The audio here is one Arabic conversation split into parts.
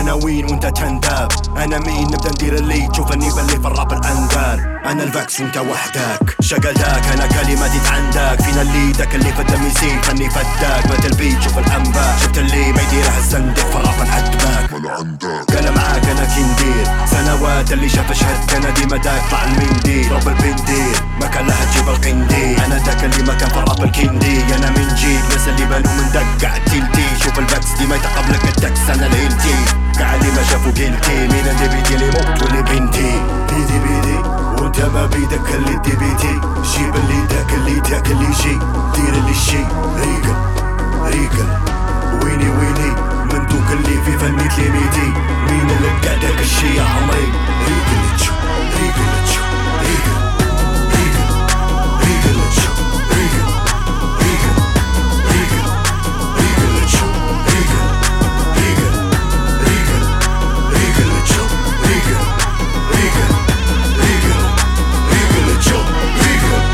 عناوين وانت تنداب. انا مين نبدا ندير اللي تشوفني باللي في الراب الاندار. انا الفاكس وانت وحدك شغلتك، انا كلماتي عندك فينا اللي داك اللي في الدم يزيد فني فداك. ما تلبيت شوف الانباء شفت اللي ما يديرها الزندق في الراب نعذبك. قال معاك انا كي ندير سنوات اللي شاف شهدت انا ديما داك طلع المنديل رب البندير ما كان لها تجيب القنديل. انا داك اللي ما كان في الراب الكندي. انا من جيل ناس اللي بانوا من دق قاعد تلتي شوف الباكس ديما يتقبلك الدكس انا الهيلتي قاع اللي ما شافوا قلتي مين اللي بيدي لي موت واللي بنتي بيدي بيدي وانت ما بيدك اللي دي بيتي. جيب اللي داك اللي داك اللي يجي دير اللي شي ريقل ريقل ويني ويني من دوك اللي في فني تليميتي. مين اللي قعدك الشي يا عمري ريقل تشو ريقل تشو ريقل ريقل ريقل تشو ريقل ريقل ريقل ريقل تشو ريقل ريقل ريقل ريقل تشو ريقل ريقل ريقل ريقل تشو ريقل.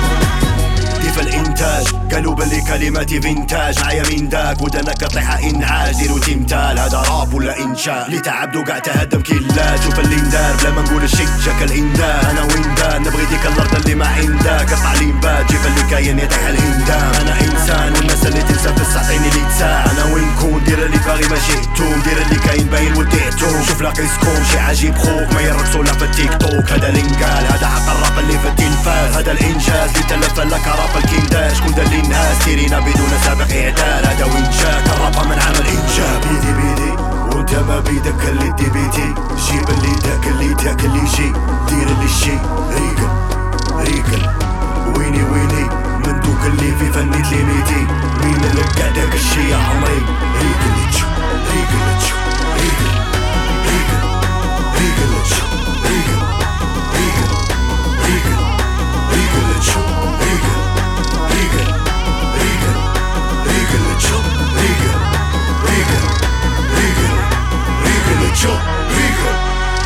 كيف الانتاج قالوا باللي كلماتي فينتاج عيا من داك ودنك طيحة انعاج ديرو تمثال هذا راب ولا انشاء اللي تعبدو قاع تهدم كلات. شوف اللي ندار بلا ما نقول الشي جاك الهندان. انا وين دار نبغي ديك الارض اللي ما عندك قطع لي مبات جيب اللي كاين يطيح الهندام. انا انسان والناس اللي تنسى بس عطيني اللي تساع. انا وين كون دير اللي باغي ما جيتوم دير اللي كاين باين وديتوم. شوف لاقيسكم شي عجيب خوك ما يرقصوا لا في التيك توك. هذا الانقال هذا حق الراب اللي في التلفاز. هذا الانجاز اللي تلف لك راب الكنداش كون دار للناس سيرينا بدون سابق اعداد. هذا وين جاك الراب من عمل انجاب بيدي بيدي وانت ما بيدك اللي دي بيتي. جيب اللي داك اللي داك اللي يجي دير اللي شي ريقل ريقل ويني ويني من دوك اللي في فني تليميتي. مين اللي قعدك الشي يا عمري ريقل تشو ريقل تشو ريقل ريقل ريقل تشو ريقل ريقل ريقل ريقل تشو ريقل ريقل ريقل ريقل تشو ريقل ريقل ريقل ريقل تشو ريقل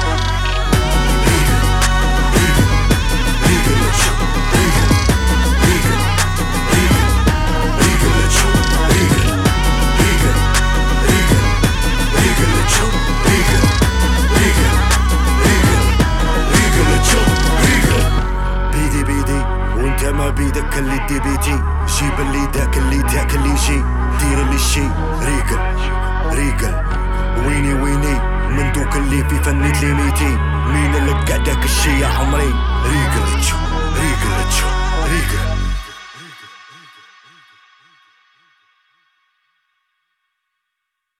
ما بيدك اللي دي بيتي. جيب اللي داك اللي داك اللي يجي دير اللي شي ريقل ريقل ويني ويني من دوك اللي في فني تليميتي. مين اللي قعدك الشي يا عمري ريقل تشو ريقل تشو ريقل